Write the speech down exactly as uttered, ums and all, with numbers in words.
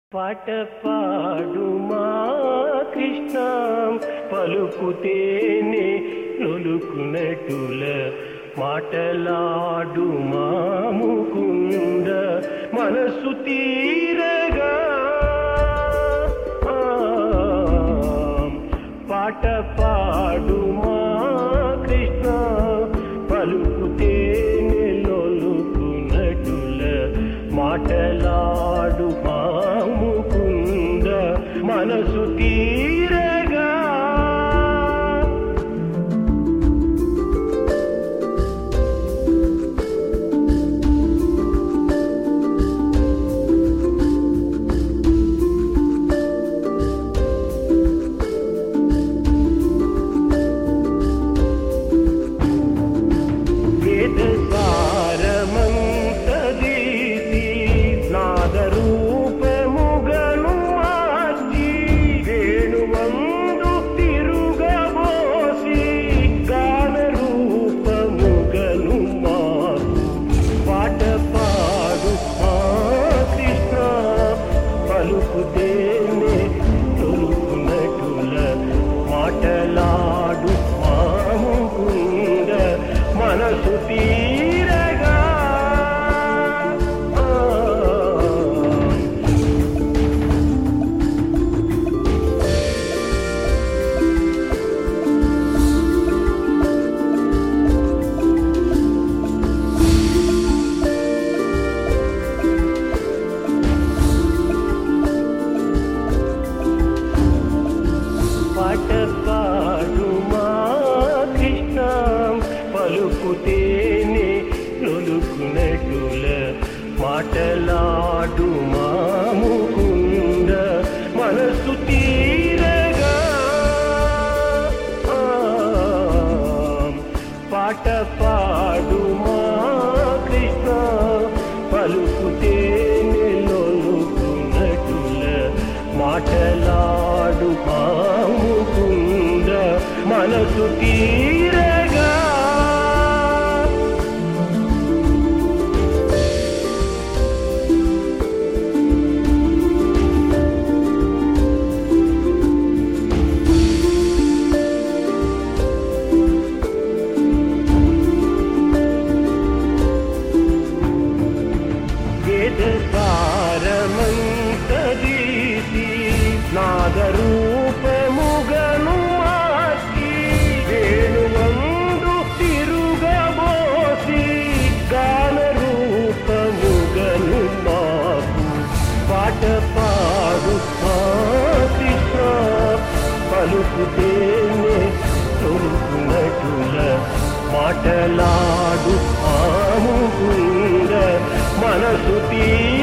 పాట పాడుమా కృష్ణ పలుకుతేనే లొలుకునటుల మాటలాడుమా ముకుంద మనసు తీరగా పాట పాడుమా కృష్ణ పలుకుతేనే లొలుకునటుల మాటలాడుమా ముకుంద మనసు తీరగా మాటలాడు మాముకుంద మనసు తీరగా పాట పాడుమా కృష్ణ పలుకుతేనే లొలుకునటుల మాటలాడుమా ముకుంద మనసు తీరగా పాట పాడుమా కృష్ణ పలుకుతేనే లొలుకునటుల మాటలాడుమా ముకుంద మనసు తీరగా వేదసారమంతదీసి నాదరూపముగను మార్చి వేణువందు తిరుగబోసి గానరూపముగను మాకు పాట పాడు కృష్ణ పలుకుతేనే తొలుకునటుల మాటలాడు మాముకుంద మనసు తీ